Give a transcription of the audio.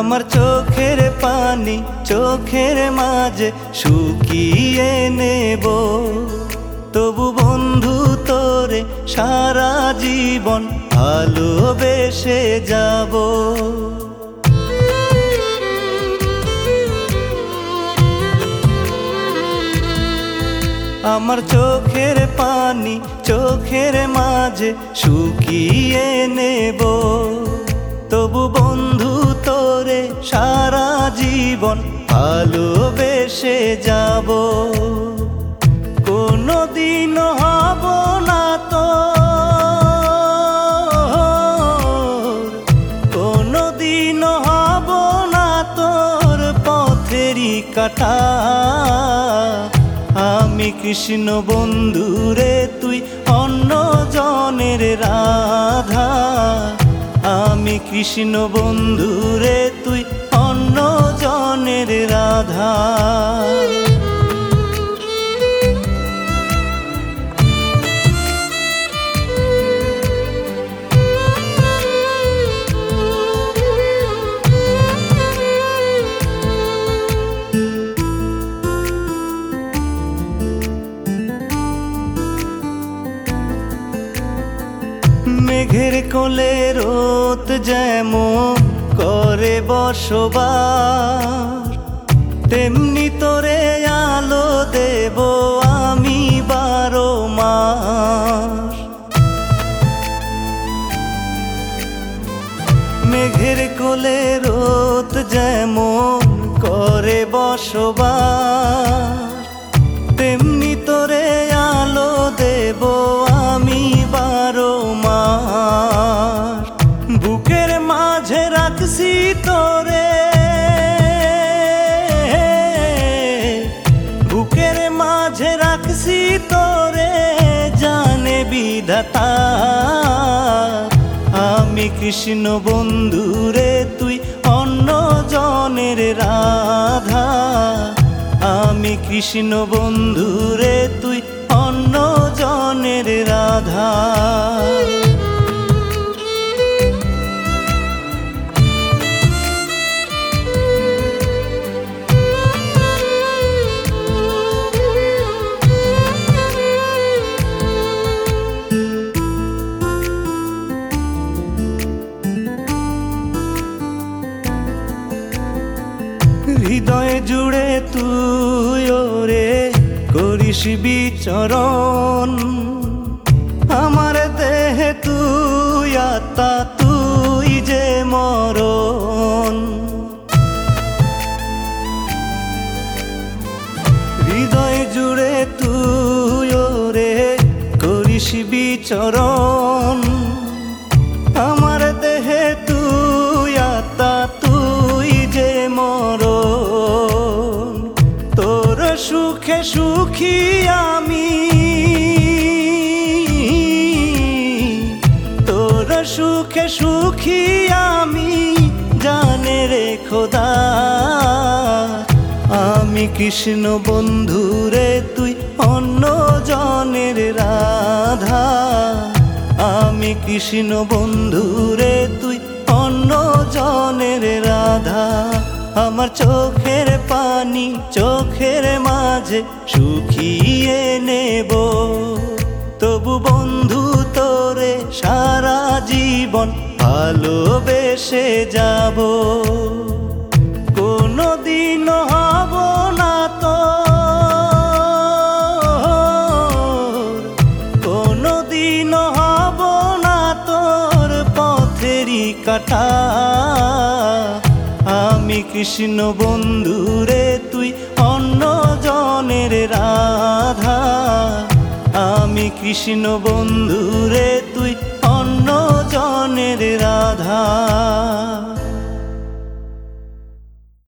আমার চোখের পানি চোখের মাঝে শুকিয়ে নেব, তবু বন্ধু তোরে সারা জীবন ভালোবেসে যাব। আমার চোখের পানি চোখের মাঝে শুকিয়ে নেব, তবু বন্ধু তোরে সারা জীবন ভালোবেসে যাব। কোনদিন হব না তো, কোনদিন হব না তোর পথেরই কাটা। আমি কৃষ্ণ বন্ধুরে তুই অন্য জনের রাধা, আমি কৃষ্ণ বন্ধুরে তুই অন্য জনের রাধা। মেঘের কোলে রোদ যেমন করে বসবাস, তেমনি তোরে আলো দেব আমি 12 মাস। মেঘের কোলে রোদ যেমন করে বসবাস, তেমনি তোরে আলো দেব আমি 12 মাস। বুকের মাঝে রাখছি তোরে, বুকের মাঝে রাখছি তোরে জানে বিধাতা। আমি কৃষ্ণ বন্ধুরে তুই অন্য জনের রাধা, আমি কৃষ্ণ বন্ধুরে তুই অন্য জনের রাধা। হৃদয় জুড়ে তুই ওরে করিস বিচরণ, আমার দেহে তুই আত্মা তুই যে মরণ। হৃদয় জুড়ে তুই ওরে করিস বিচরণ, আমার দেহে তুই আত্মা তুই যে মরণ। তোর সুখে সুখী আমি, তোর সুখে সুখী আমি জানে রে খোদা। আমি কৃষ্ণ বন্ধুরে তুই অন্য জনের রাধা, আমি কৃষ্ণ বন্ধুরে তুই অন্য জনের রাধা। আমার চোখের পানি চোখের মাঝে শুকিয়ে নেব, তবু বন্ধু তোরে সারা জীবন ভালোবেসে যাব। কোনদিন হব না তো, কোনদিন হব না তোর পথেরই কাটা। আমি কৃষ্ণ বন্ধুরে তুই অন্য জনের রাধা, আমি কৃষ্ণ বন্ধুরে তুই অন্য জনের রাধা।